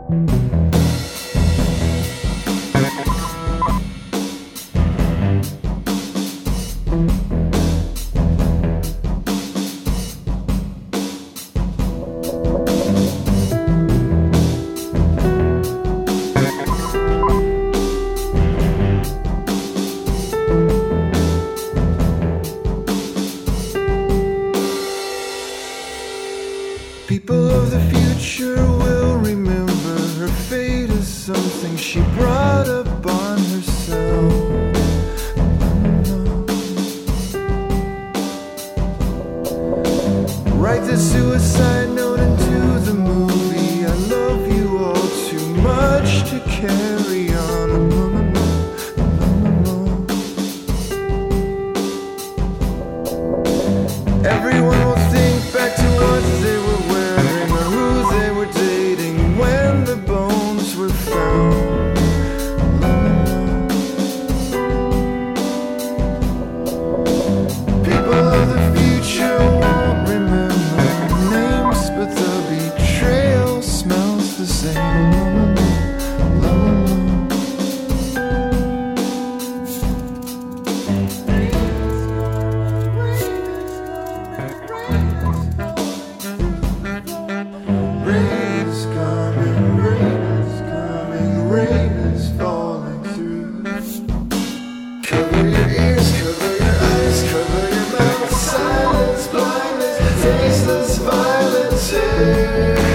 People of the future will remember her fate as something she brought upon herself. Write the suicide note into the movie. I love you all too much to carry on. Everyone will think back to what they were wearing or who they were dating when the bones were found. People of the future won't remember names, but the betrayal smells the same. Cover your ears, cover your eyes, cover your mouth. Silence, blindness, tasteless violence.